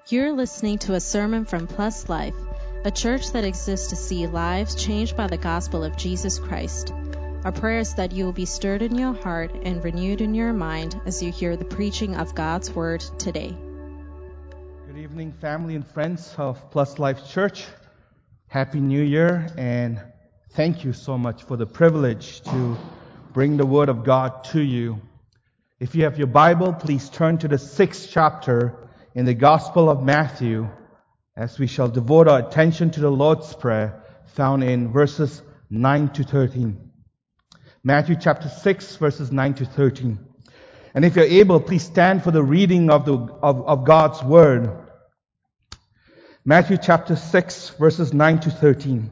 You're listening to a sermon from Plus Life, a church that exists to see lives changed by the gospel of Jesus Christ. Our prayer is that you will be stirred in your heart and renewed in your mind as you hear the preaching of God's Word today. Good evening, family and friends of Plus Life Church. Happy New Year, and thank you so much for the privilege to bring the Word of God to you. If you have your Bible, please turn to the 6th chapter in the Gospel of Matthew, as we shall devote our attention to the Lord's Prayer, found in verses 9 to 13. Matthew chapter 6, verses 9 to 13. And if you're able, please stand for the reading of God's Word. Matthew chapter 6, verses 9 to 13.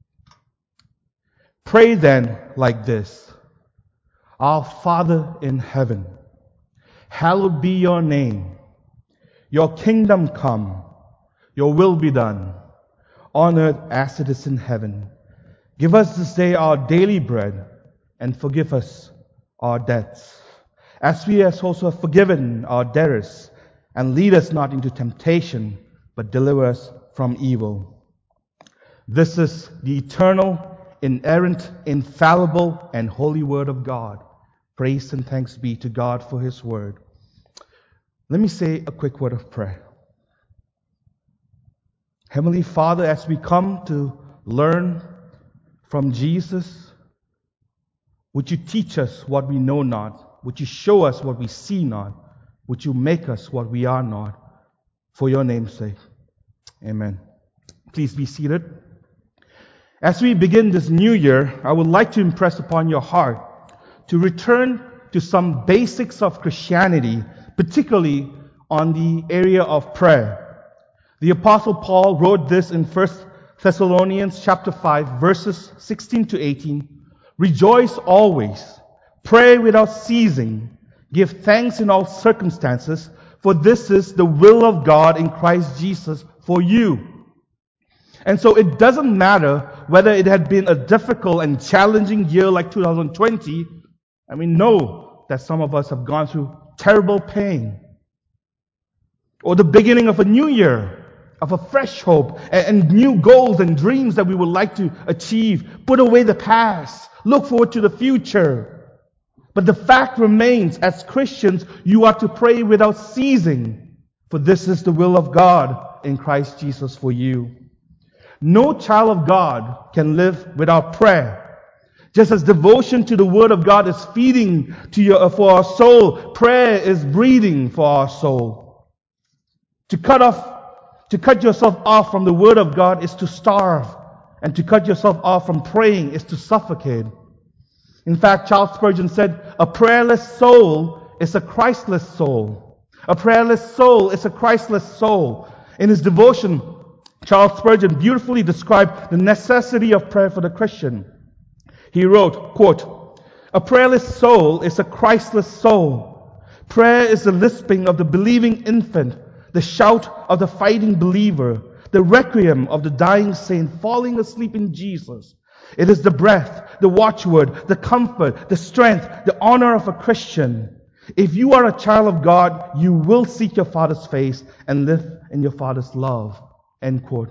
Pray then like this: Our Father in heaven, hallowed be your name. Your kingdom come, your will be done, on earth as it is in heaven. Give us this day our daily bread, and forgive us our debts, as we also have forgiven our debtors. And lead us not into temptation, but deliver us from evil. This is the eternal, inerrant, infallible, and holy Word of God. Praise and thanks be to God for His Word. Let me say a quick word of prayer. Heavenly Father, as we come to learn from Jesus, would you teach us what we know not? Would you show us what we see not? Would you make us what we are not? For your name's sake. Amen. Please be seated. As we begin this new year, I would like to impress upon your heart to return to some basics of Christianity, particularly on the area of prayer. The Apostle Paul wrote this in 1 Thessalonians chapter 5, verses 16 to 18. Rejoice always, pray without ceasing, give thanks in all circumstances, for this is the will of God in Christ Jesus for you. And so it doesn't matter whether it had been a difficult and challenging year like 2020. And we know that some of us have gone through terrible pain, or the beginning of a new year, of a fresh hope and new goals and dreams that we would like to achieve. Put away the past, look forward to the future. But the fact remains, as Christians, you are to pray without ceasing, for this is the will of God in Christ Jesus for you. No child of God can live without prayer. Just as devotion to the Word of God is feeding for our soul, prayer is breathing for our soul. To cut yourself off from the Word of God is to starve, and to cut yourself off from praying is to suffocate. In fact, Charles Spurgeon said, "A prayerless soul is a Christless soul. A prayerless soul is a Christless soul." In his devotion, Charles Spurgeon beautifully described the necessity of prayer for the Christian. He wrote, quote, "A prayerless soul is a Christless soul. Prayer is the lisping of the believing infant, the shout of the fighting believer, the requiem of the dying saint falling asleep in Jesus. It is the breath, the watchword, the comfort, the strength, the honor of a Christian. If you are a child of God, you will seek your Father's face and live in your Father's love." End quote.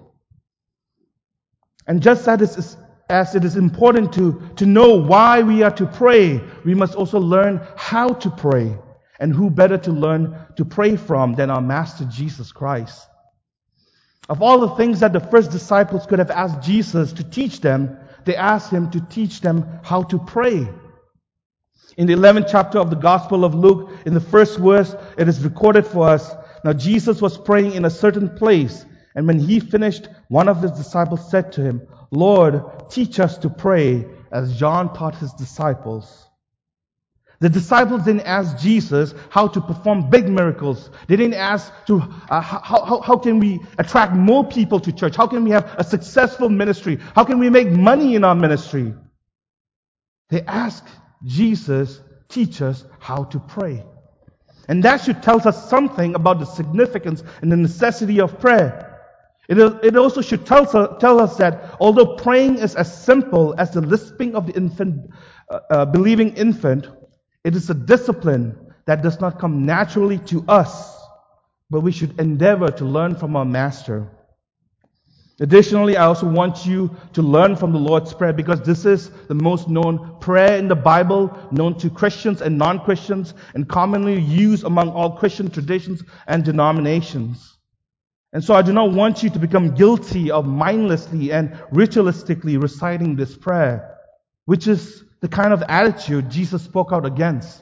And just as it is important to know why we are to pray, we must also learn how to pray. And who better to learn to pray from than our Master Jesus Christ? Of all the things that the first disciples could have asked Jesus to teach them, they asked Him to teach them how to pray. In the 11th chapter of the Gospel of Luke, in the first verse, it is recorded for us, "Now Jesus was praying in a certain place, and when He finished, one of His disciples said to Him, 'Lord, teach us to pray as John taught his disciples.'" The disciples didn't ask Jesus how to perform big miracles. They didn't ask how can we attract more people to church? How can we have a successful ministry? How can we make money in our ministry? They asked Jesus, teach us how to pray. And that should tell us something about the significance and the necessity of prayer. It also should tell us that although praying is as simple as the lisping of the believing infant, it is a discipline that does not come naturally to us, but we should endeavor to learn from our Master. Additionally, I also want you to learn from the Lord's Prayer, because this is the most known prayer in the Bible, known to Christians and non-Christians, and commonly used among all Christian traditions and denominations. And so I do not want you to become guilty of mindlessly and ritualistically reciting this prayer, which is the kind of attitude Jesus spoke out against.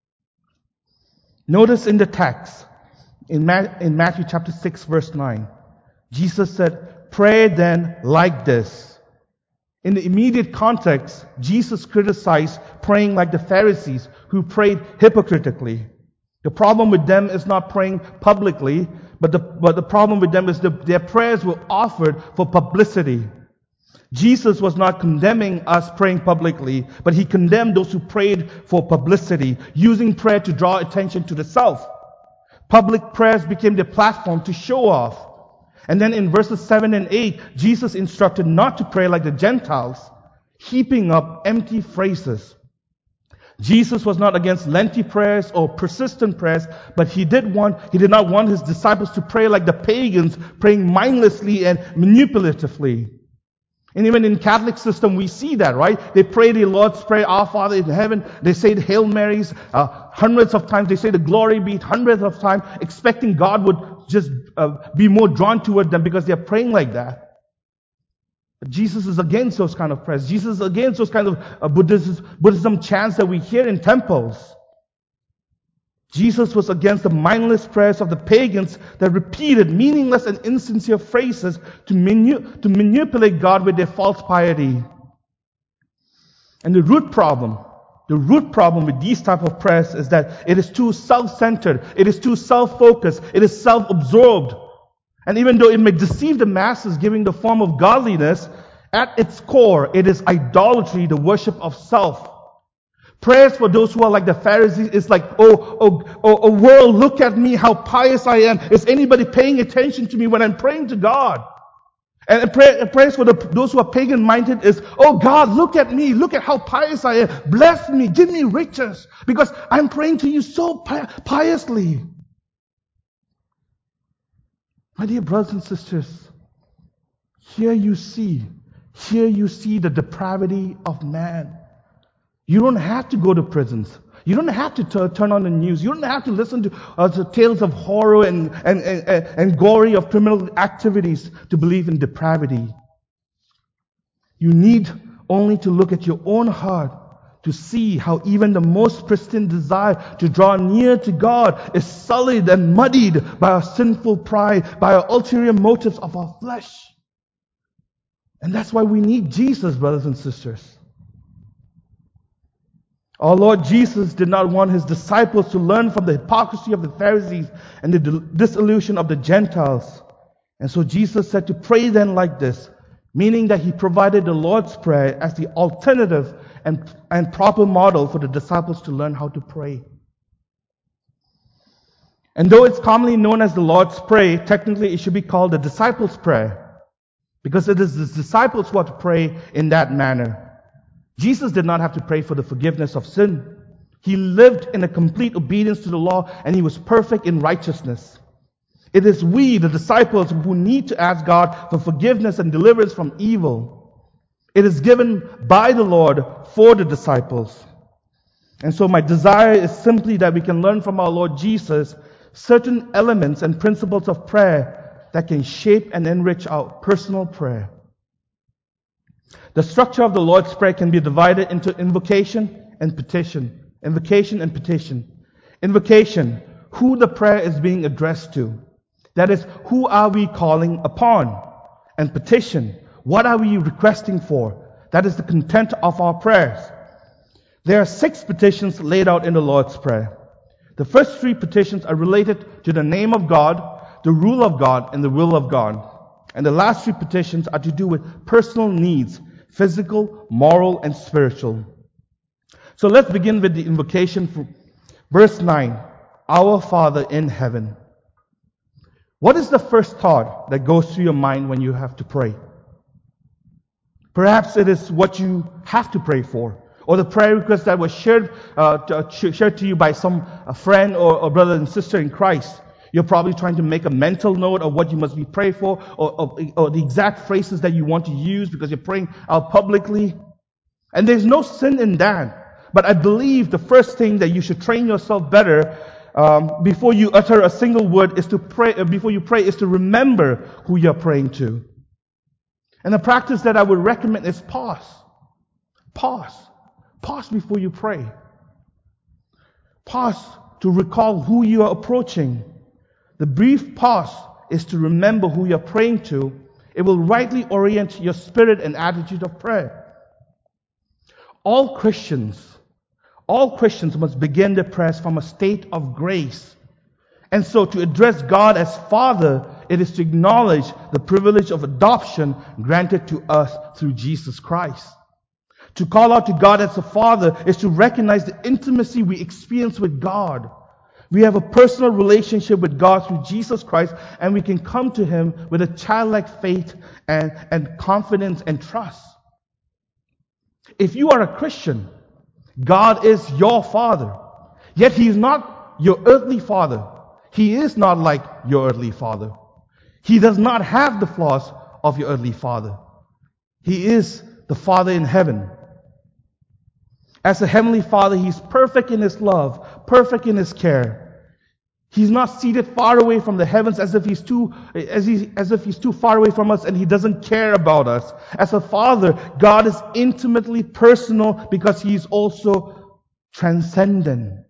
Notice in the text, in Matthew chapter 6, verse 9, Jesus said, "Pray then like this." In the immediate context, Jesus criticized praying like the Pharisees, who prayed hypocritically. The problem with them is not praying publicly, but the problem with them is their prayers were offered for publicity. Jesus was not condemning us praying publicly, but He condemned those who prayed for publicity, using prayer to draw attention to the self. Public prayers became the platform to show off. And then in verses 7 and 8, Jesus instructed not to pray like the Gentiles, heaping up empty phrases. Jesus was not against lengthy prayers or persistent prayers, but He did not want His disciples to pray like the pagans, praying mindlessly and manipulatively. And even in Catholic system, we see that, right? They pray the Lord's Prayer, Our Father in heaven. They say the Hail Marys hundreds of times. They say the Glory Be hundreds of times, expecting God would just be more drawn toward them because they're praying like that. But Jesus is against those kind of prayers. Jesus is against those kind of Buddhism chants that we hear in temples. Jesus was against the mindless prayers of the pagans that repeated meaningless and insincere phrases to manipulate God with their false piety. And the root problem with these type of prayers is that it is too self-centered, it is too self-focused, it is self-absorbed. And even though it may deceive the masses, giving the form of godliness, at its core, it is idolatry, the worship of self. Prayers for those who are like the Pharisees is like, oh, world, look at me, how pious I am. Is anybody paying attention to me when I'm praying to God? And prayers for those who are pagan-minded is, oh God, look at me, look at how pious I am. Bless me, give me riches, because I'm praying to you so piously. My dear brothers and sisters, here you see the depravity of man. You don't have to go to prisons. You don't have to turn on the news. You don't have to listen to tales of horror and glory of criminal activities to believe in depravity. You need only to look at your own heart to see how even the most pristine desire to draw near to God is sullied and muddied by our sinful pride, by our ulterior motives of our flesh. And that's why we need Jesus, brothers and sisters. Our Lord Jesus did not want His disciples to learn from the hypocrisy of the Pharisees and the disillusion of the Gentiles. And so Jesus said to pray then like this, meaning that He provided the Lord's Prayer as the alternative and proper model for the disciples to learn how to pray. And though it's commonly known as the Lord's Prayer, technically it should be called the disciples' prayer, because it is the disciples who are to pray in that manner. Jesus did not have to pray for the forgiveness of sin. He lived in a complete obedience to the law, and He was perfect in righteousness. It is we, the disciples, who need to ask God for forgiveness and deliverance from evil. It is given by the Lord for the disciples. And so my desire is simply that we can learn from our Lord Jesus certain elements and principles of prayer that can shape and enrich our personal prayer. The structure of the Lord's Prayer can be divided into invocation and petition. Invocation and petition. Invocation, who the prayer is being addressed to. That is, who are we calling upon? And petition, what are we requesting for? That is the content of our prayers. There are 6 petitions laid out in the Lord's Prayer. The first 3 petitions are related to the name of God, the rule of God, and the will of God. And the last 3 petitions are to do with personal needs, physical, moral, and spiritual. So let's begin with the invocation from verse 9. Our Father in heaven. What is the first thought that goes through your mind when you have to pray? Perhaps it is what you have to pray for, or the prayer request that was shared to you by some friend or brother and sister in Christ. You're probably trying to make a mental note of what you must be praying for, or the exact phrases that you want to use because you're praying out publicly. And there's no sin in that. But I believe the first thing that you should train yourself better before you utter a single word is to pray. Before you pray, is to remember who you're praying to. And the practice that I would recommend is pause. Pause. Pause before you pray. Pause to recall who you are approaching. The brief pause is to remember who you're praying to. It will rightly orient your spirit and attitude of prayer. All Christians must begin their prayers from a state of grace. And so to address God as Father, it is to acknowledge the privilege of adoption granted to us through Jesus Christ. To call out to God as a Father is to recognize the intimacy we experience with God. We have a personal relationship with God through Jesus Christ, and we can come to Him with a childlike faith and confidence and trust. If you are a Christian, God is your Father. Yet He is not your earthly father. He is not like your earthly father. He does not have the flaws of your earthly father. He is the Father in heaven. As a heavenly Father, He's perfect in His love, perfect in His care. He's not seated far away from the heavens as if He's too far away from us and He doesn't care about us. As a Father, God is intimately personal because He is also transcendent.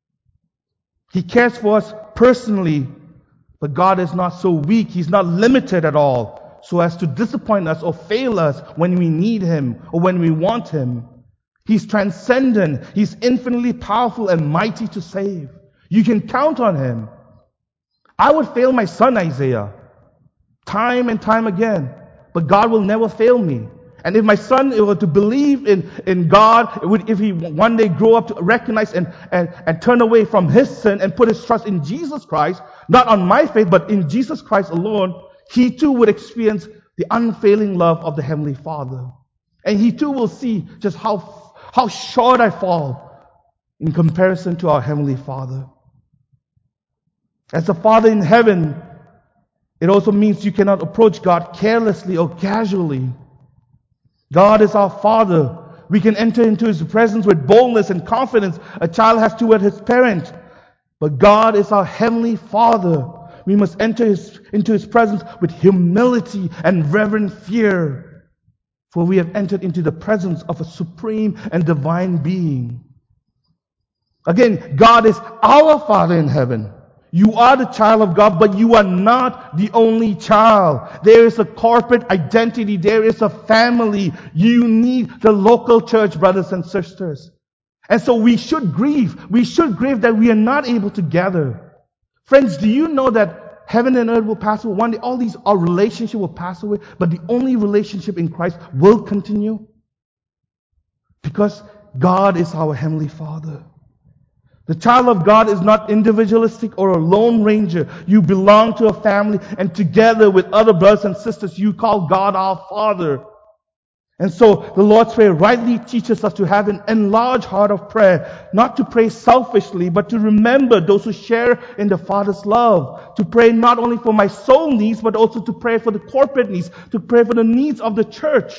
He cares for us personally, but God is not so weak. He's not limited at all so as to disappoint us or fail us when we need Him or when we want Him. He's transcendent. He's infinitely powerful and mighty to save. You can count on Him. I would fail my son Isaiah time and time again, but God will never fail me. And if my son were to believe in God, if he one day grow up to recognize and turn away from his sin and put his trust in Jesus Christ, not on my faith, but in Jesus Christ alone, he too would experience the unfailing love of the Heavenly Father. And he too will see just how short I fall in comparison to our Heavenly Father. As a Father in heaven, it also means you cannot approach God carelessly or casually. God is our Father. We can enter into His presence with boldness and confidence a child has toward his parent. But God is our Heavenly Father. We must enter into His presence with humility and reverent fear. For we have entered into the presence of a supreme and divine being. Again, God is our Father in heaven. You are the child of God, but you are not the only child. There is a corporate identity. There is a family. You need the local church, brothers and sisters. And so we should grieve. We should grieve that we are not able to gather. Friends, do you know that heaven and earth will pass away? One day our relationship will pass away, but the only relationship in Christ will continue. Because God is our Heavenly Father. The child of God is not individualistic or a lone ranger. You belong to a family, and together with other brothers and sisters, you call God our Father. And so the Lord's Prayer rightly teaches us to have an enlarged heart of prayer, not to pray selfishly, but to remember those who share in the Father's love. To pray not only for my soul needs, but also to pray for the corporate needs, to pray for the needs of the church.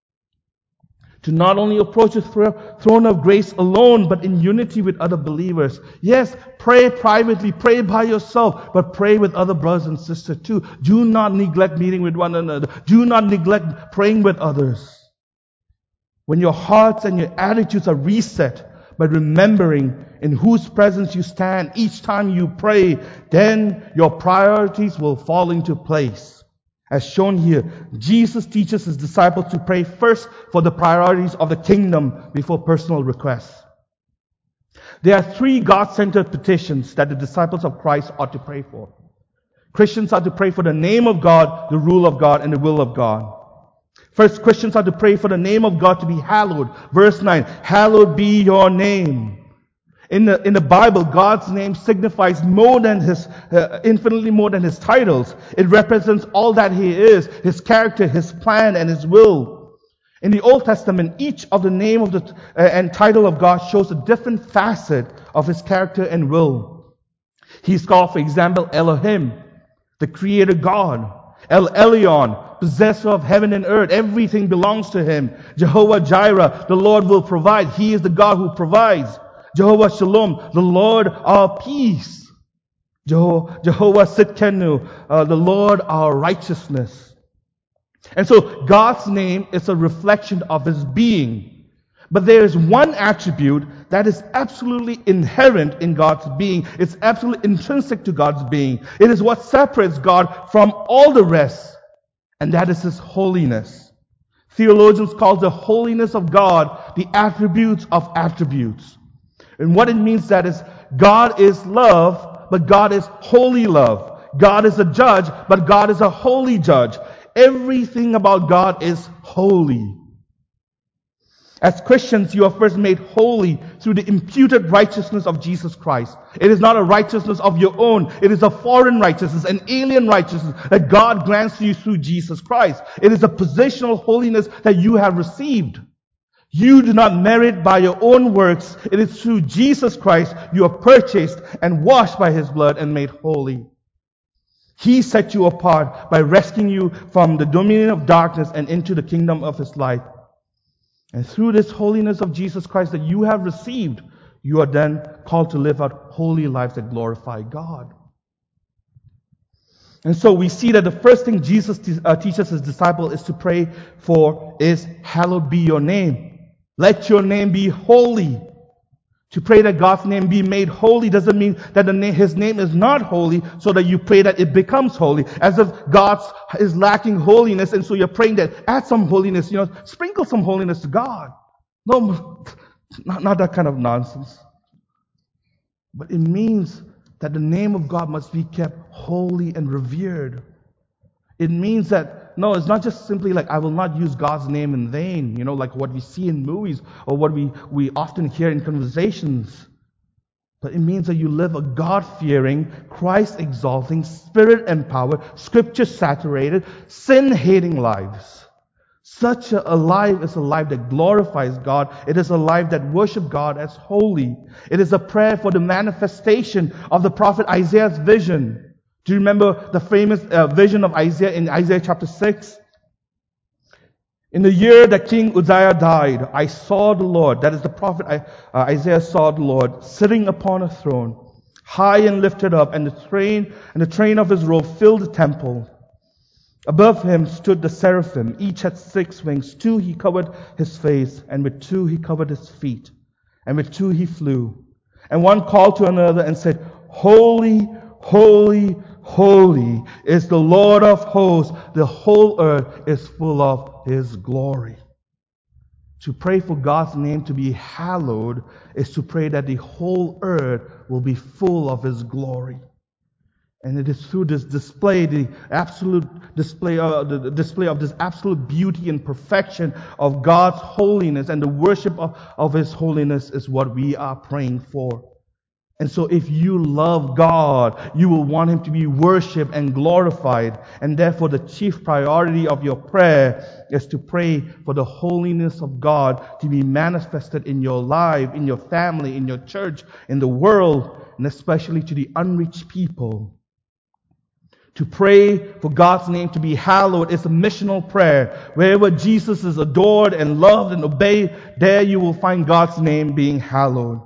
To not only approach the throne of grace alone, but in unity with other believers. Yes, pray privately, pray by yourself, but pray with other brothers and sisters too. Do not neglect meeting with one another. Do not neglect praying with others. When your hearts and your attitudes are reset by remembering in whose presence you stand each time you pray, then your priorities will fall into place. As shown here, Jesus teaches His disciples to pray first for the priorities of the kingdom before personal requests. There are 3 God-centered petitions that the disciples of Christ ought to pray for. Christians are to pray for the name of God, the rule of God, and the will of God. First, Christians are to pray for the name of God to be hallowed. Verse 9, hallowed be your name. In the Bible, God's name signifies more than infinitely more than His titles. It represents all that He is, His character, His plan, and His will. In the Old Testament, each of the name of and title of God shows a different facet of His character and will. He's called, for example, Elohim, the creator God. El Elyon, possessor of heaven and earth. Everything belongs to Him. Jehovah Jireh, the Lord will provide. He is the God who provides. Jehovah Shalom, the Lord our peace. Jehovah Sitkenu, the Lord our righteousness. And so God's name is a reflection of His being. But there is one attribute that is absolutely inherent in God's being. It's absolutely intrinsic to God's being. It is what separates God from all the rest, and that is His holiness. Theologians call the holiness of God the attributes of attributes. And what it means that is, God is love, but God is holy love. God is a judge, but God is a holy judge. Everything about God is holy. As Christians, you are first made holy through the imputed righteousness of Jesus Christ. It is not a righteousness of your own. It is a foreign righteousness, an alien righteousness that God grants to you through Jesus Christ. It is a positional holiness that you have received. You do not merit by your own works. It is through Jesus Christ you are purchased and washed by His blood and made holy. He set you apart by rescuing you from the dominion of darkness and into the kingdom of His light. And through this holiness of Jesus Christ that you have received, you are then called to live out holy lives that glorify God. And so we see that the first thing Jesus teaches His disciple is to pray for is, hallowed be your name. Let your name be holy. To pray that God's name be made holy doesn't mean that His name is not holy, so that you pray that it becomes holy, as if God is lacking holiness, and so you're praying that add some holiness, sprinkle some holiness to God. No, not that kind of nonsense. But it means that the name of God must be kept holy and revered. It means that, no, it's not just simply like, I will not use God's name in vain, like what we see in movies or what we often hear in conversations. But it means that you live a God-fearing, Christ-exalting, Spirit-empowered, Scripture-saturated, sin-hating lives. Such a life is a life that glorifies God. It is a life that worships God as holy. It is a prayer for the manifestation of the prophet Isaiah's vision. Do you remember the famous vision of Isaiah in Isaiah chapter 6? In the year that King Uzziah died, I saw the Lord, that is the prophet Isaiah saw the Lord, sitting upon a throne, high and lifted up, and the train of His robe filled the temple. Above Him stood the seraphim. Each had 6 wings. 2 He covered His face, and with 2 He covered His feet, and with 2 He flew. And one called to another and said, Holy, holy, holy is the Lord of hosts. The whole earth is full of His glory. To pray for God's name to be hallowed is to pray that the whole earth will be full of His glory. And it is through this display, the display of this absolute beauty and perfection of God's holiness, and the worship of His holiness is what we are praying for. And so if you love God, you will want Him to be worshipped and glorified. And therefore the chief priority of your prayer is to pray for the holiness of God to be manifested in your life, in your family, in your church, in the world, and especially to the unreached people. To pray for God's name to be hallowed is a missional prayer. Wherever Jesus is adored and loved and obeyed, there you will find God's name being hallowed.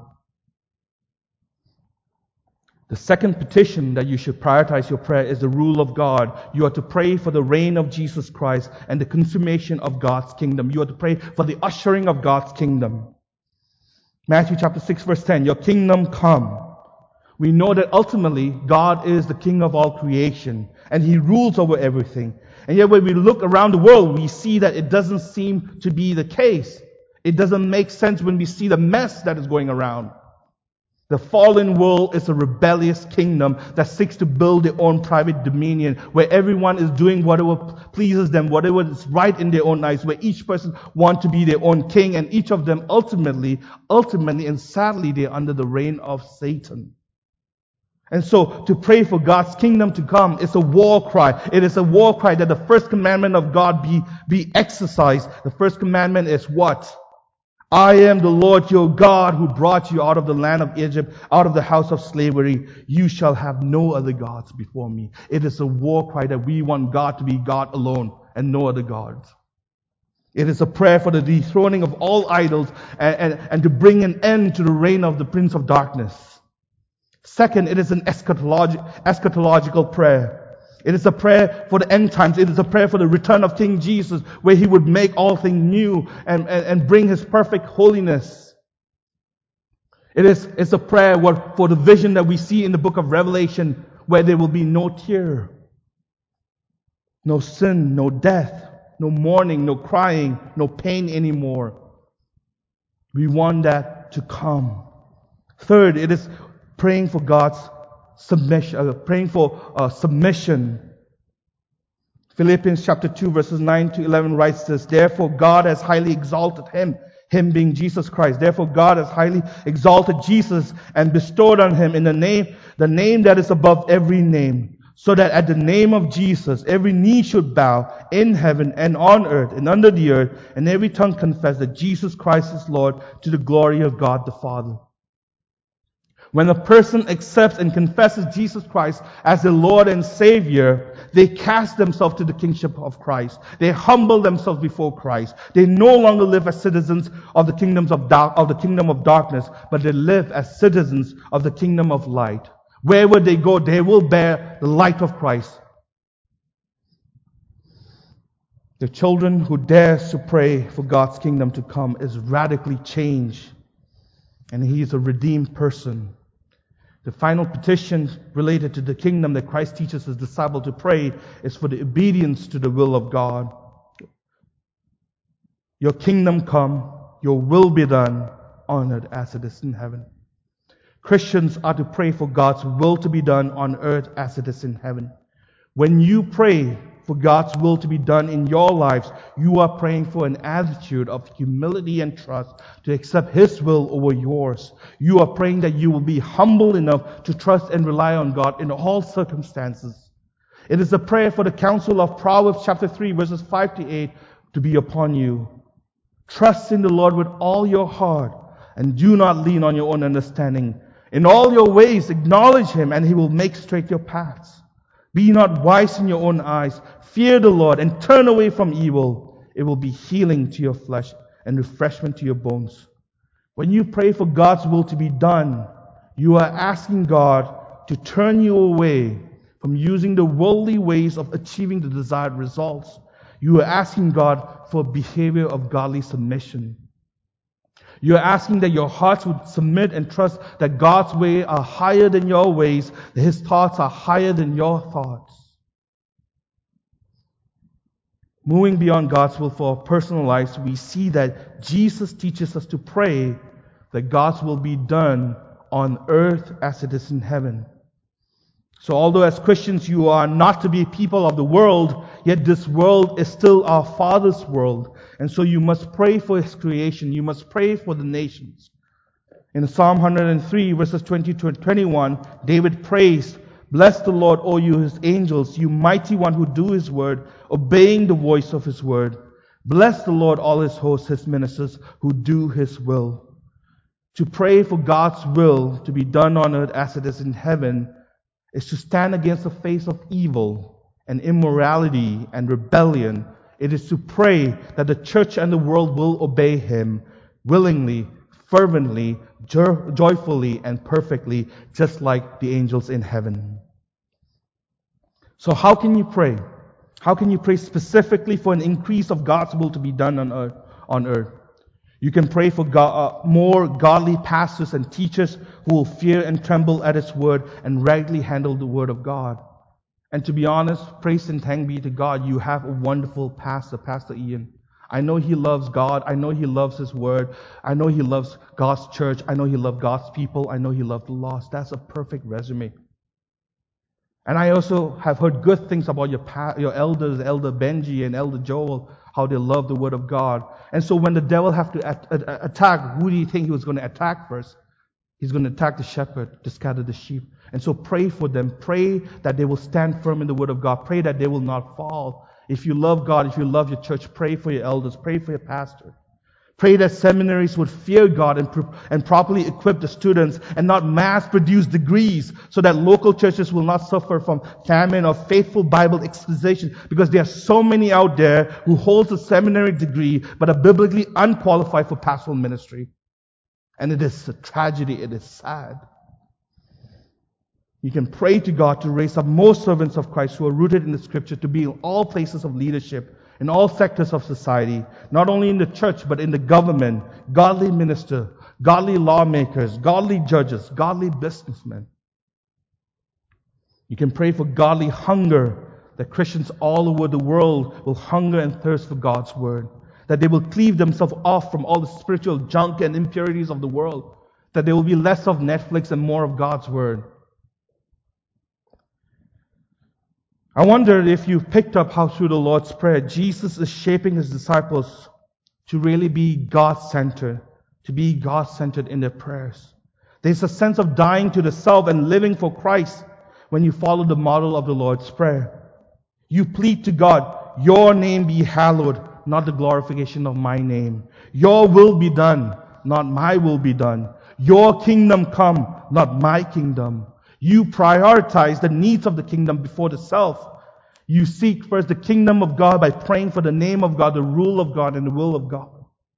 The second petition that you should prioritize your prayer is the rule of God. You are to pray for the reign of Jesus Christ and the consummation of God's kingdom. You are to pray for the ushering of God's kingdom. Matthew chapter 6 verse 10, your kingdom come. We know that ultimately God is the King of all creation and He rules over everything. And yet when we look around the world, we see that it doesn't seem to be the case. It doesn't make sense when we see the mess that is going around. The fallen world is a rebellious kingdom that seeks to build their own private dominion, where everyone is doing whatever pleases them, whatever is right in their own eyes, where each person wants to be their own king, and each of them ultimately and sadly, they're under the reign of Satan. And so, to pray for God's kingdom to come is a war cry. It is a war cry that the first commandment of God be exercised. The first commandment is what? I am the Lord your God who brought you out of the land of Egypt, out of the house of slavery. You shall have no other gods before me. It is a war cry that we want God to be God alone and no other gods. It is a prayer for the dethroning of all idols and to bring an end to the reign of the Prince of Darkness. Second, it is an eschatological prayer. It is a prayer for the end times. It is a prayer for the return of King Jesus, where He would make all things new and bring His perfect holiness. It's a prayer for the vision that we see in the book of Revelation, where there will be no tear, no sin, no death, no mourning, no crying, no pain anymore. We want that to come. Third, it is praying for God's submission. Philippians chapter 2 verses 9 to 11 writes this, Therefore God has highly exalted Him being Jesus Christ. Therefore God has highly exalted Jesus and bestowed on Him in the name that is above every name, so that at the name of Jesus every knee should bow in heaven and on earth and under the earth, and every tongue confess that Jesus Christ is Lord, to the glory of God the Father. When a person accepts and confesses Jesus Christ as their Lord and Savior, they cast themselves to the kingship of Christ. They humble themselves before Christ. They no longer live as citizens of the kingdom of darkness, but they live as citizens of the kingdom of light. Wherever they go, they will bear the light of Christ. The children who dares to pray for God's kingdom to come is radically changed, and he is a redeemed person. The final petition related to the kingdom that Christ teaches His disciples to pray is for the obedience to the will of God. Your kingdom come, your will be done on earth as it is in heaven. Christians are to pray for God's will to be done on earth as it is in heaven. When you pray for God's will to be done in your lives, you are praying for an attitude of humility and trust to accept His will over yours. You are praying that you will be humble enough to trust and rely on God in all circumstances. It is a prayer for the counsel of Proverbs chapter 3 verses 5 to 8 to be upon you. Trust in the Lord with all your heart and do not lean on your own understanding. In all your ways acknowledge Him and He will make straight your paths. Be not wise in your own eyes. Fear the Lord and turn away from evil. It will be healing to your flesh and refreshment to your bones. When you pray for God's will to be done, you are asking God to turn you away from using the worldly ways of achieving the desired results. You are asking God for a behavior of godly submission. You are asking that your hearts would submit and trust that God's ways are higher than your ways, that His thoughts are higher than your thoughts. Moving beyond God's will for our personal lives, we see that Jesus teaches us to pray that God's will be done on earth as it is in heaven. So although as Christians you are not to be people of the world, yet this world is still our Father's world. And so you must pray for His creation. You must pray for the nations. In Psalm 103 verses 20 to 21, David prays, Bless the Lord, O you His angels, you mighty one who do His word, obeying the voice of His word. Bless the Lord, all His hosts, His ministers, who do His will. To pray for God's will to be done on earth as it is in heaven is to stand against the face of evil and immorality and rebellion. It is to pray that the church and the world will obey Him willingly, fervently, joyfully, and perfectly, just like the angels in heaven. So how can you pray? How can you pray specifically for an increase of God's will to be done on earth? You can pray for more godly pastors and teachers who will fear and tremble at His word and regularly handle the word of God. And to be honest, praise and thank be to God, you have a wonderful pastor, Pastor Ian. I know he loves God. I know he loves His word. I know he loves God's church. I know he loves God's people. I know he loves the lost. That's a perfect resume. And I also have heard good things about your elders, Elder Benji and Elder Joel, how they love the Word of God. And so when the devil have to attack, who do you think he was going to attack first? He's going to attack the shepherd to scatter the sheep. And so pray for them. Pray that they will stand firm in the Word of God. Pray that they will not fall. If you love God, if you love your church, pray for your elders. Pray for your pastor. Pray that seminaries would fear God and properly equip the students and not mass-produce degrees so that local churches will not suffer from famine or faithful Bible exposition, because there are so many out there who hold a seminary degree but are biblically unqualified for pastoral ministry. And it is a tragedy. It is sad. You can pray to God to raise up more servants of Christ who are rooted in the Scripture to be in all places of leadership, in all sectors of society, not only in the church, but in the government, godly ministers, godly lawmakers, godly judges, godly businessmen. You can pray for godly hunger, that Christians all over the world will hunger and thirst for God's Word, that they will cleave themselves off from all the spiritual junk and impurities of the world, that there will be less of Netflix and more of God's Word. I wonder if you've picked up how through the Lord's Prayer, Jesus is shaping His disciples to really be God-centered, to be God-centered in their prayers. There's a sense of dying to the self and living for Christ when you follow the model of the Lord's Prayer. You plead to God, your name be hallowed, not the glorification of my name. Your will be done, not my will be done. Your kingdom come, not my kingdom. You prioritize the needs of the kingdom before the self. You seek first the kingdom of God by praying for the name of God, the rule of God, and the will of God.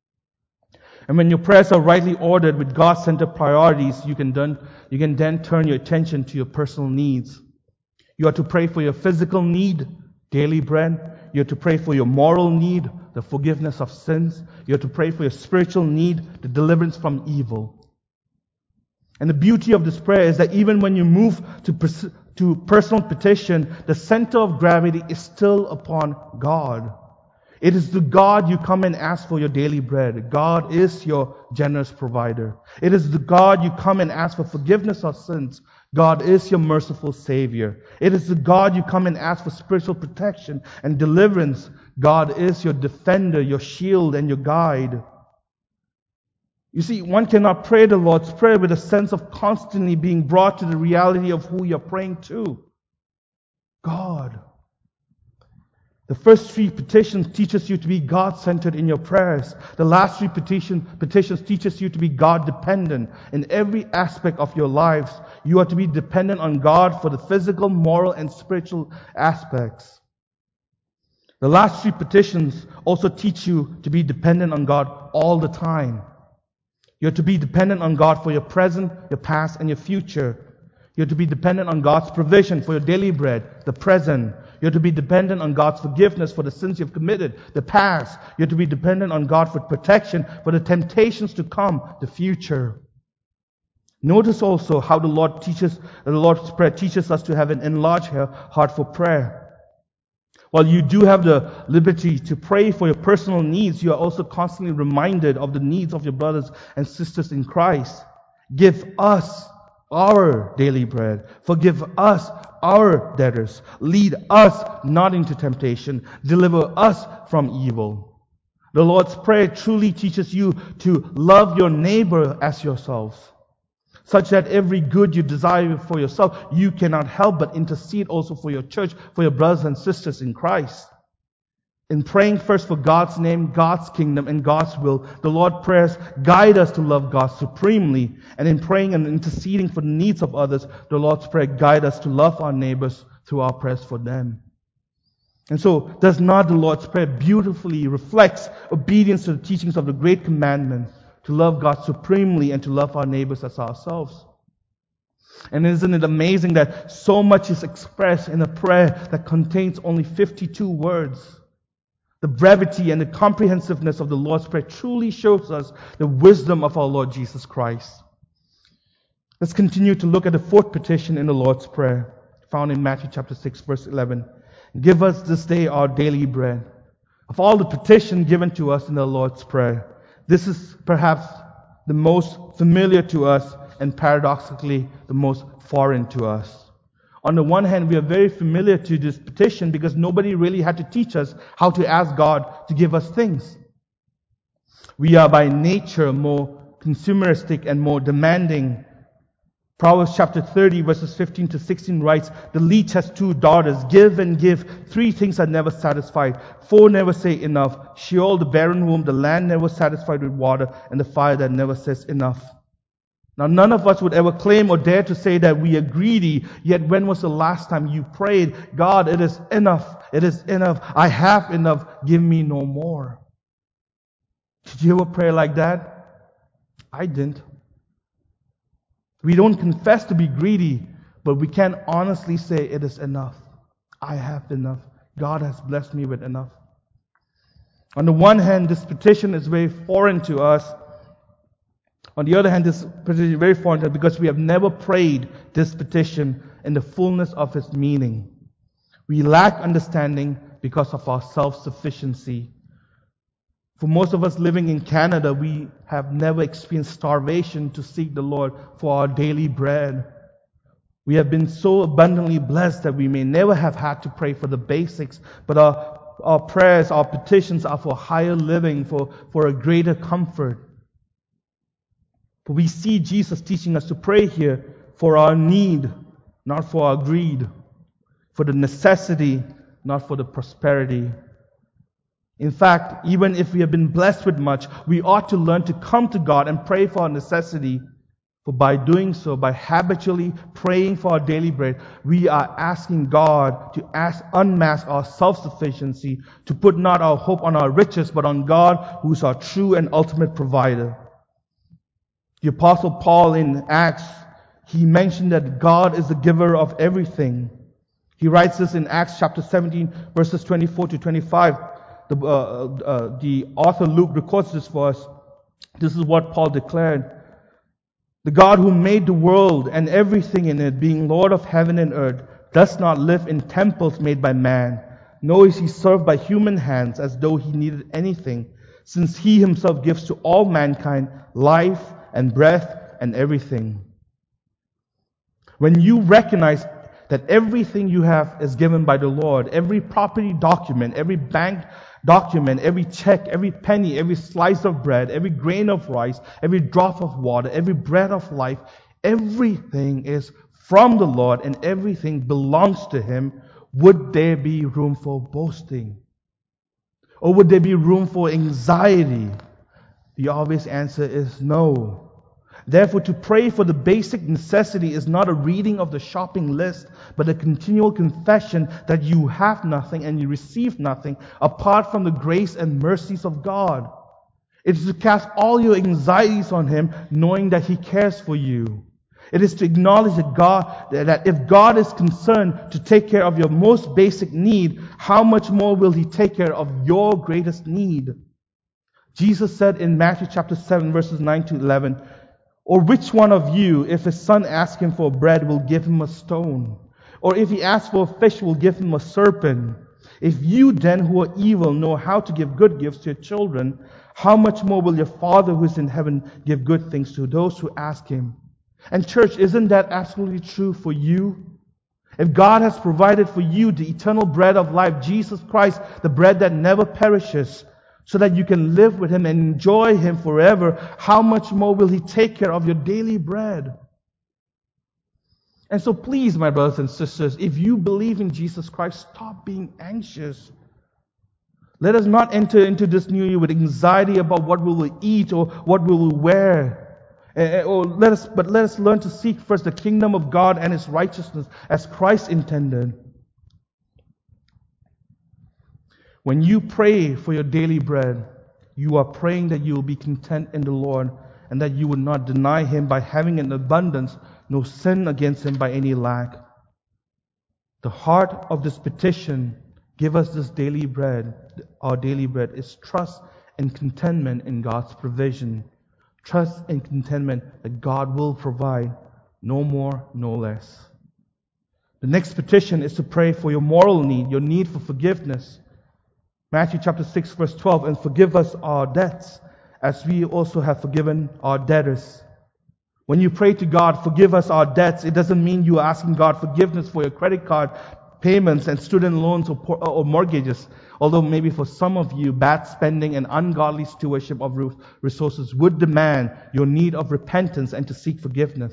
And when your prayers are rightly ordered with God-centered priorities, you can then turn your attention to your personal needs. You are to pray for your physical need, daily bread. You are to pray for your moral need, the forgiveness of sins. You are to pray for your spiritual need, the deliverance from evil. And the beauty of this prayer is that even when you move to personal petition, the center of gravity is still upon God. It is to God you come and ask for your daily bread. God is your generous provider. It is to God you come and ask for forgiveness of sins. God is your merciful Savior. It is to God you come and ask for spiritual protection and deliverance. God is your defender, your shield, and your guide. You see, one cannot pray the Lord's Prayer with a sense of constantly being brought to the reality of who you're praying to. God. The first three petitions teaches you to be God-centered in your prayers. The last three petitions teaches you to be God-dependent. In every aspect of your lives, you are to be dependent on God for the physical, moral, and spiritual aspects. The last three petitions also teach you to be dependent on God all the time. You're to be dependent on God for your present, your past, and your future. You're to be dependent on God's provision for your daily bread, the present. You're to be dependent on God's forgiveness for the sins you've committed, the past. You're to be dependent on God for protection for the temptations to come, the future. Notice also how the Lord's Prayer teaches us to have an enlarged heart for prayer. While you do have the liberty to pray for your personal needs, you are also constantly reminded of the needs of your brothers and sisters in Christ. Give us our daily bread. Forgive us our debtors. Lead us not into temptation. Deliver us from evil. The Lord's Prayer truly teaches you to love your neighbor as yourselves, such that every good you desire for yourself, you cannot help but intercede also for your church, for your brothers and sisters in Christ. In praying first for God's name, God's kingdom, and God's will, the Lord's prayers guide us to love God supremely. And in praying and interceding for the needs of others, the Lord's Prayer guide us to love our neighbors through our prayers for them. And so, does not the Lord's Prayer beautifully reflects obedience to the teachings of the Great Commandment, to love God supremely and to love our neighbors as ourselves? And isn't it amazing that so much is expressed in a prayer that contains only 52 words? The brevity and the comprehensiveness of the Lord's Prayer truly shows us the wisdom of our Lord Jesus Christ. Let's continue to look at the fourth petition in the Lord's Prayer, found in Matthew chapter 6, verse 11. Give us this day our daily bread. Of all the petitions given to us in the Lord's Prayer, this is perhaps the most familiar to us and paradoxically the most foreign to us. On the one hand, we are very familiar to this petition because nobody really had to teach us how to ask God to give us things. We are by nature more consumeristic and more demanding Proverbs chapter 30 verses 15 to 16 writes, the leech has 2 daughters. Give and give. 3 things are never satisfied. 4 never say enough. Sheol, the barren womb, the land never satisfied with water, and the fire that never says enough. Now, none of us would ever claim or dare to say that we are greedy. Yet when was the last time you prayed, God, it is enough. It is enough. I have enough. Give me no more. Did you ever pray like that? I didn't. We don't confess to be greedy, but we can honestly say it is enough. I have enough. God has blessed me with enough. On the one hand, this petition is very foreign to us. On the other hand, this petition is very foreign to us because we have never prayed this petition in the fullness of its meaning. We lack understanding because of our self-sufficiency. For most of us living in Canada, we have never experienced starvation to seek the Lord for our daily bread. We have been so abundantly blessed that we may never have had to pray for the basics, but our prayers, our petitions are for higher living, for a greater comfort. For we see Jesus teaching us to pray here for our need, not for our greed, for the necessity, not for the prosperity. In fact, even if we have been blessed with much, we ought to learn to come to God and pray for our necessity. For by doing so, by habitually praying for our daily bread, we are asking God to unmask our self-sufficiency, to put not our hope on our riches, but on God, who is our true and ultimate provider. The Apostle Paul in Acts, he mentioned that God is the giver of everything. He writes this in Acts chapter 17, verses 24 to 25. The author Luke records this for us. This is what Paul declared. The God who made the world and everything in it, being Lord of heaven and earth, does not live in temples made by man, nor is he served by human hands as though he needed anything, since he himself gives to all mankind life and breath and everything. When you recognize that everything you have is given by the Lord, every property document, every bank document, every check, every penny, every slice of bread, every grain of rice, every drop of water, every bread of life, everything is from the Lord and everything belongs to Him, would there be room for boasting? Or would there be room for anxiety? The obvious answer is no. Therefore, to pray for the basic necessity is not a reading of the shopping list, but a continual confession that you have nothing and you receive nothing apart from the grace and mercies of God. It is to cast all your anxieties on Him, knowing that He cares for you. It is to acknowledge that if God is concerned to take care of your most basic need, how much more will He take care of your greatest need? Jesus said in Matthew chapter 7, verses 9 to 11, or which one of you, if his son asks him for bread, will give him a stone? Or if he asks for a fish, will give him a serpent? If you then, who are evil, know how to give good gifts to your children, how much more will your Father who is in heaven give good things to those who ask Him? And church, isn't that absolutely true for you? If God has provided for you the eternal bread of life, Jesus Christ, the bread that never perishes, so that you can live with Him and enjoy Him forever, how much more will He take care of your daily bread? And so please, my brothers and sisters, if you believe in Jesus Christ, stop being anxious. Let us not enter into this new year with anxiety about what we will eat or what we will wear. Let us learn to seek first the kingdom of God and His righteousness as Christ intended. When you pray for your daily bread, you are praying that you will be content in the Lord and that you will not deny Him by having an abundance, nor sin against Him by any lack. The heart of this petition, give us this daily bread, our daily bread, is trust and contentment in God's provision. Trust and contentment that God will provide, no more, no less. The next petition is to pray for your moral need, your need for forgiveness. Matthew chapter 6, verse 12, and forgive us our debts, as we also have forgiven our debtors. When you pray to God, forgive us our debts, it doesn't mean you are asking God forgiveness for your credit card payments and student loans or mortgages. Although maybe for some of you, bad spending and ungodly stewardship of resources would demand your need of repentance and to seek forgiveness.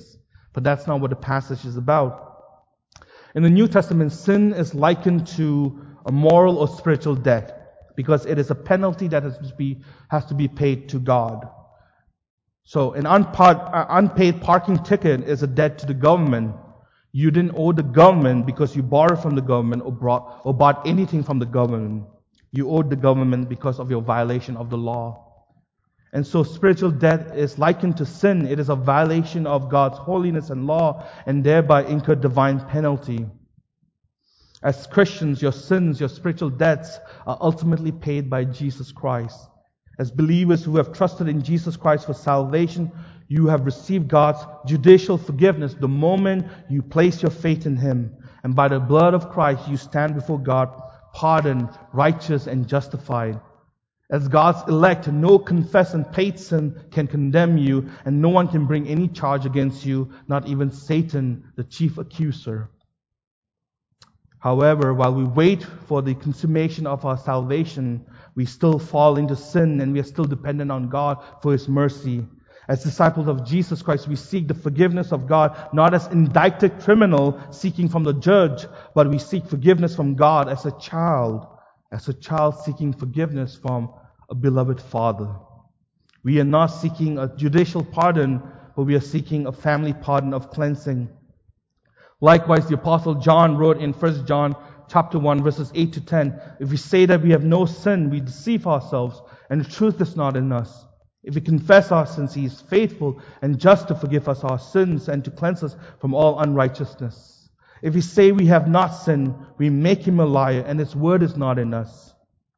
But that's not what the passage is about. In the New Testament, sin is likened to a moral or spiritual debt because it is a penalty that has to be paid to God. So an unpaid parking ticket is a debt to the government. You didn't owe the government because you borrowed from the government or bought anything from the government. You owed the government because of your violation of the law. And so spiritual debt is likened to sin. It is a violation of God's holiness and law and thereby incur divine penalty. As Christians, your sins, your spiritual debts are ultimately paid by Jesus Christ. As believers who have trusted in Jesus Christ for salvation, you have received God's judicial forgiveness the moment you place your faith in Him. And by the blood of Christ, you stand before God pardoned, righteous, and justified. As God's elect, no confessed and paid sin can condemn you, and no one can bring any charge against you, not even Satan, the chief accuser. However, while we wait for the consummation of our salvation, we still fall into sin and we are still dependent on God for His mercy. As disciples of Jesus Christ, we seek the forgiveness of God, not as indicted criminal seeking from the judge, but we seek forgiveness from God as a child seeking forgiveness from a beloved Father. We are not seeking a judicial pardon, but we are seeking a family pardon of cleansing. Likewise, the Apostle John wrote in 1 John chapter 1, verses 8 to 10, if we say that we have no sin, we deceive ourselves, and the truth is not in us. If we confess our sins, He is faithful and just to forgive us our sins and to cleanse us from all unrighteousness. If we say we have not sinned, we make Him a liar, and His word is not in us.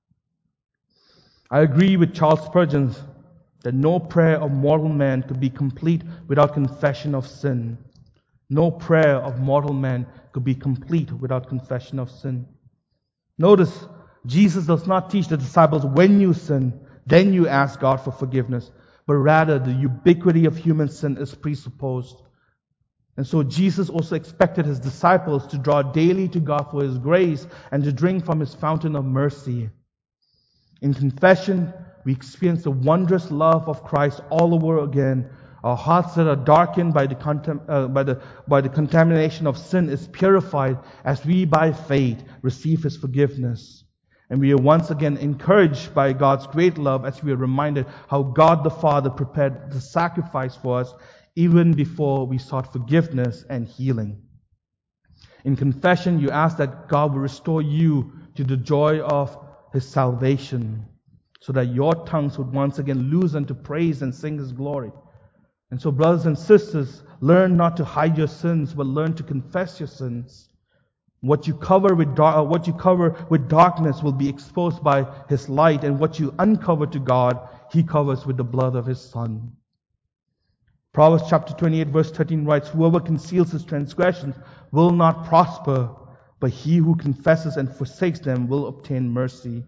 I agree with Charles Spurgeon that no prayer of mortal man could be complete without confession of sin. No prayer of mortal man could be complete without confession of sin. Notice, Jesus does not teach the disciples when you sin, then you ask God for forgiveness, but rather the ubiquity of human sin is presupposed. And so Jesus also expected His disciples to draw daily to God for His grace and to drink from His fountain of mercy. In confession, we experience the wondrous love of Christ all over again. Our hearts that are darkened by the contamination of sin is purified as we by faith receive His forgiveness. And we are once again encouraged by God's great love as we are reminded how God the Father prepared the sacrifice for us even before we sought forgiveness and healing. In confession, you ask that God will restore you to the joy of His salvation so that your tongues would once again loosen to praise and sing His glory. And so, brothers and sisters, learn not to hide your sins, but learn to confess your sins. What you cover with darkness will be exposed by His light, and what you uncover to God, He covers with the blood of His Son. Proverbs chapter 28, verse 13 writes, whoever conceals his transgressions will not prosper, but he who confesses and forsakes them will obtain mercy.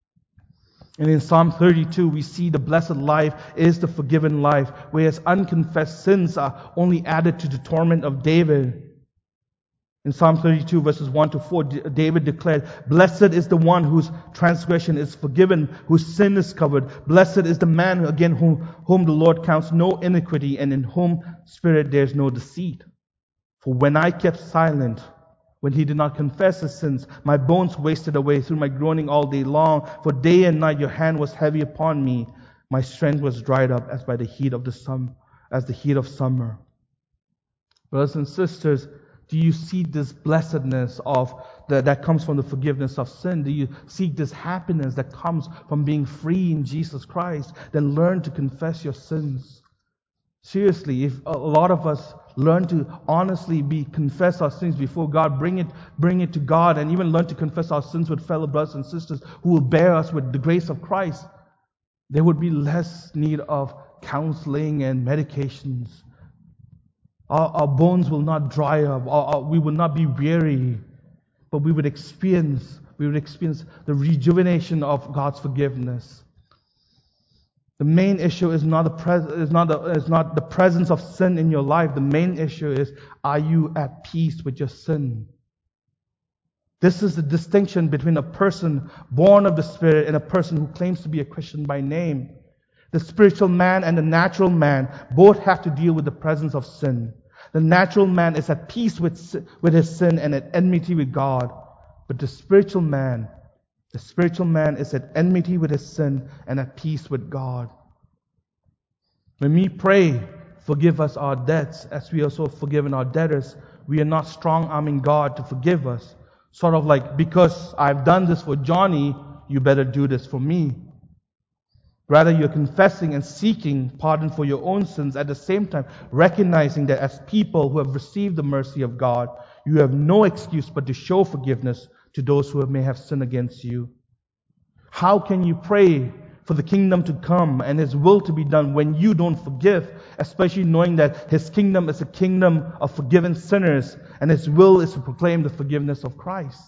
And in Psalm 32, we see the blessed life is the forgiven life, whereas unconfessed sins are only added to the torment of David. In Psalm 32, verses 1 to 4, David declared, blessed is the one whose transgression is forgiven, whose sin is covered. Blessed is the man, again, whom the Lord counts no iniquity, and in whom spirit there is no deceit. For when I kept silent, when he did not confess his sins, my bones wasted away through my groaning all day long. For day and night your hand was heavy upon me. My strength was dried up as by the heat of the heat of summer. Brothers and sisters, do you seek this blessedness that comes from the forgiveness of sin? Do you seek this happiness that comes from being free in Jesus Christ? Then learn to confess your sins. Seriously, if a lot of us learn to honestly confess our sins before God, bring it to God, and even learn to confess our sins with fellow brothers and sisters who will bear us with the grace of Christ, there would be less need of counseling and medications. Our bones will not dry up. We will not be weary, but we would experience the rejuvenation of God's forgiveness. The main issue is not the presence of sin in your life. The main issue is, are you at peace with your sin? This is the distinction between a person born of the Spirit and a person who claims to be a Christian by name. The spiritual man and the natural man both have to deal with the presence of sin. The natural man is at peace with his sin and at enmity with God. But the spiritual man is at enmity with his sin and at peace with God. When we pray, forgive us our debts as we also have forgiven our debtors, we are not strong-arming God to forgive us. Sort of like, because I've done this for Johnny, you better do this for me. Rather, you're confessing and seeking pardon for your own sins, at the same time recognizing that as people who have received the mercy of God, you have no excuse but to show forgiveness to those who may have sinned against you. How can you pray for the kingdom to come and His will to be done when you don't forgive, especially knowing that His kingdom is a kingdom of forgiven sinners and His will is to proclaim the forgiveness of Christ?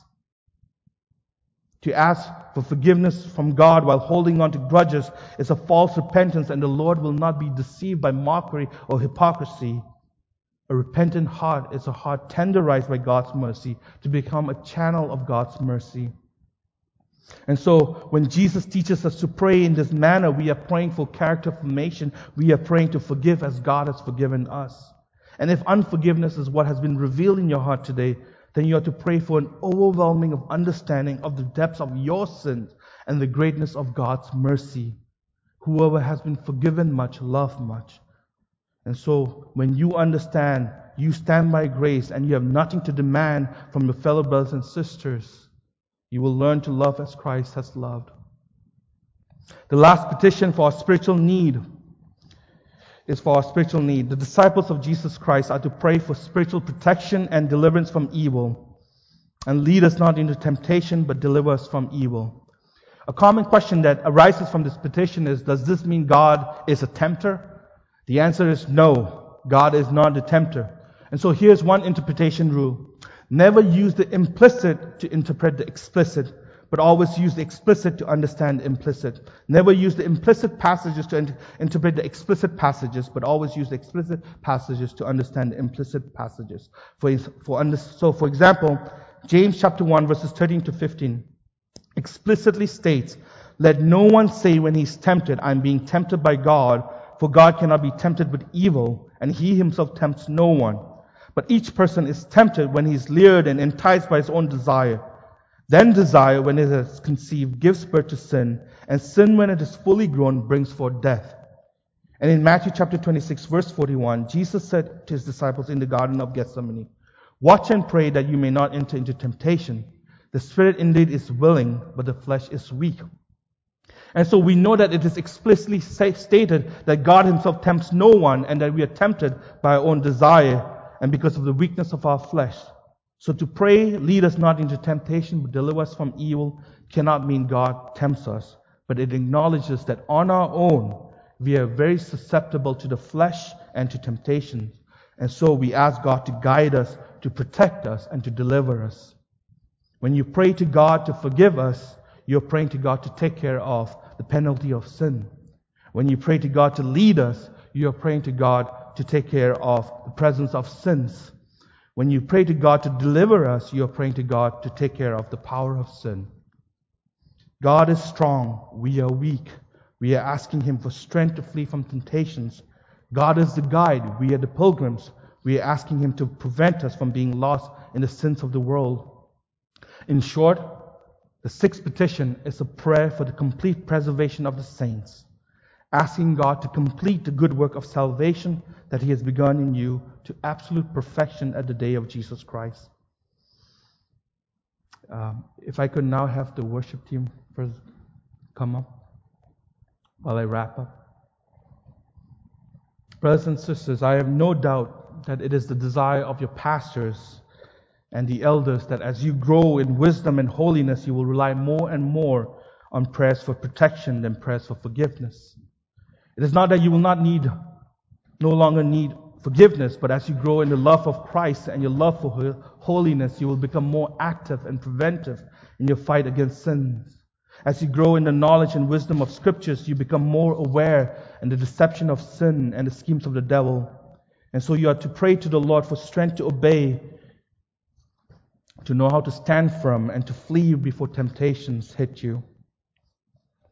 To ask for forgiveness from God while holding on to grudges is a false repentance, and the Lord will not be deceived by mockery or hypocrisy. A repentant heart is a heart tenderized by God's mercy to become a channel of God's mercy. And so, when Jesus teaches us to pray in this manner, we are praying for character formation. We are praying to forgive as God has forgiven us. And if unforgiveness is what has been revealed in your heart today, then you are to pray for an overwhelming of understanding of the depths of your sins and the greatness of God's mercy. Whoever has been forgiven much, love much. And so, when you understand, you stand by grace and you have nothing to demand from your fellow brothers and sisters, you will learn to love as Christ has loved. The last petition for our spiritual need is for our spiritual need. The disciples of Jesus Christ are to pray for spiritual protection and deliverance from evil. And lead us not into temptation, but deliver us from evil. A common question that arises from this petition is, does this mean God is a tempter? The answer is no. God is not a tempter. And so here's one interpretation rule. Never use the implicit to interpret the explicit, but always use the explicit to understand the implicit. Never use the implicit passages to interpret the explicit passages, but always use the explicit passages to understand the implicit passages. For example, James chapter 1 verses 13 to 15 explicitly states, "Let no one say when he's tempted, I'm being tempted by God, for God cannot be tempted with evil, and He Himself tempts no one. But each person is tempted when he is lured and enticed by his own desire. Then desire, when it is conceived, gives birth to sin, and sin, when it is fully grown, brings forth death." And in Matthew chapter 26, verse 41, Jesus said to His disciples in the Garden of Gethsemane, "Watch and pray that you may not enter into temptation. The spirit indeed is willing, but the flesh is weak." And so we know that it is explicitly stated that God Himself tempts no one, and that we are tempted by our own desire and because of the weakness of our flesh. So to pray, "Lead us not into temptation, but deliver us from evil," cannot mean God tempts us, but it acknowledges that on our own, we are very susceptible to the flesh and to temptations. And so we ask God to guide us, to protect us, and to deliver us. When you pray to God to forgive us, you're praying to God to take care of the penalty of sin. When you pray to God to lead us, you're praying to God to take care of the presence of sins. When you pray to God to deliver us, you're praying to God to take care of the power of sin. God is strong. We are weak. We are asking Him for strength to flee from temptations. God is the guide. We are the pilgrims. We are asking Him to prevent us from being lost in the sins of the world. In short, the sixth petition is a prayer for the complete preservation of the saints, asking God to complete the good work of salvation that He has begun in you to absolute perfection at the day of Jesus Christ. If I could now have the worship team first come up while I wrap up. Brothers and sisters, I have no doubt that it is the desire of your pastors and the elders that as you grow in wisdom and holiness, you will rely more and more on prayers for protection than prayers for forgiveness. It is not that you will no longer need forgiveness, but as you grow in the love of Christ and your love for holiness, you will become more active and preventive in your fight against sins. As you grow in the knowledge and wisdom of Scriptures, you become more aware in the deception of sin and the schemes of the devil. And so you are to pray to the Lord for strength to obey, to know how to stand firm, and to flee before temptations hit you.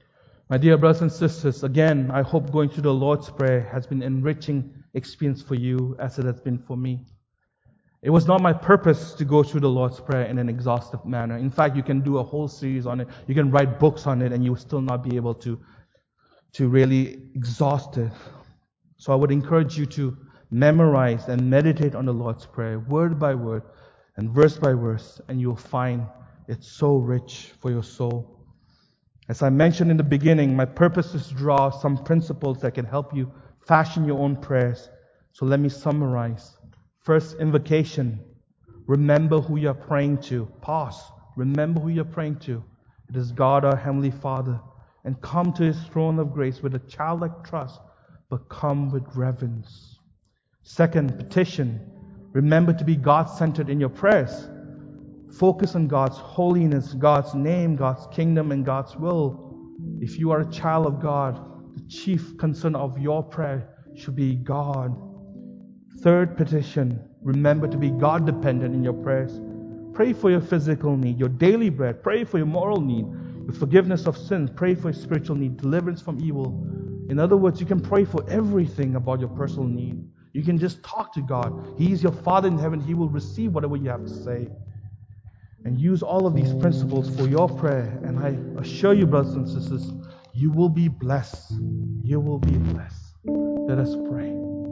My dear brothers and sisters, again, I hope going through the Lord's Prayer has been an enriching experience for you as it has been for me. It was not my purpose to go through the Lord's Prayer in an exhaustive manner. In fact, you can do a whole series on it. You can write books on it and you will still not be able to really exhaust it. So I would encourage you to memorize and meditate on the Lord's Prayer, word by word and verse by verse, and you'll find it's so rich for your soul. As I mentioned in the beginning, my purpose is to draw some principles that can help you fashion your own prayers. So let me summarize. First, invocation. Remember who you're praying to. Pause. Remember who you're praying to. It is God, our Heavenly Father. And come to His throne of grace with a childlike trust, but come with reverence. Second, petition. Remember to be God-centered in your prayers. Focus on God's holiness, God's name, God's kingdom, and God's will. If you are a child of God, the chief concern of your prayer should be God. Third, petition. Remember to be God-dependent in your prayers. Pray for your physical need, your daily bread. Pray for your moral need, your forgiveness of sins. Pray for your spiritual need, deliverance from evil. In other words, you can pray for everything about your personal need. You can just talk to God. He is your Father in heaven. He will receive whatever you have to say. And use all of these principles for your prayer. And I assure you, brothers and sisters, you will be blessed. You will be blessed. Let us pray.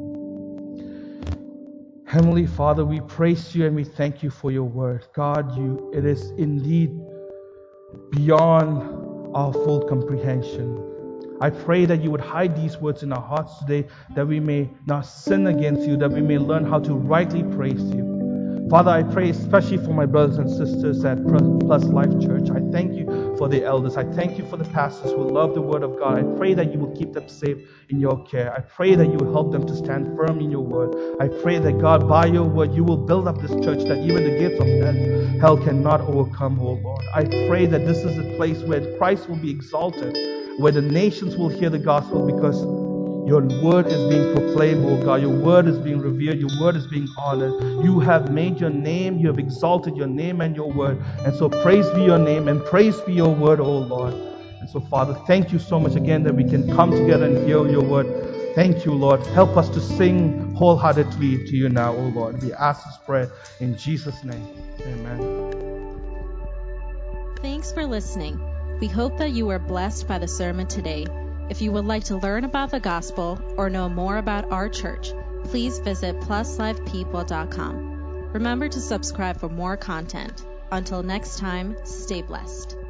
Heavenly Father, we praise you and we thank you for your word. God, it is indeed beyond our full comprehension. I pray that you would hide these words in our hearts today, that we may not sin against you, that we may learn how to rightly praise you. Father, I pray especially for my brothers and sisters at Plus Life Church. I thank you for the elders. I thank you for the pastors who love the Word of God. I pray that you will keep them safe in your care. I pray that you will help them to stand firm in your Word. I pray that God, by your Word, you will build up this church that even the gates of hell cannot overcome, oh Lord. I pray that this is a place where Christ will be exalted, where the nations will hear the gospel because your word is being proclaimed, oh God. Your word is being revered. Your word is being honored. You have made your name. You have exalted your name and your word. And so praise be your name and praise be your word, oh Lord. And so, Father, thank you so much again that we can come together and hear your word. Thank you, Lord. Help us to sing wholeheartedly to you now, oh Lord. We ask this prayer in Jesus' name. Amen. Thanks for listening. We hope that you were blessed by the sermon today. If you would like to learn about the gospel or know more about our church, please visit pluslifepeople.com. Remember to subscribe for more content. Until next time, stay blessed.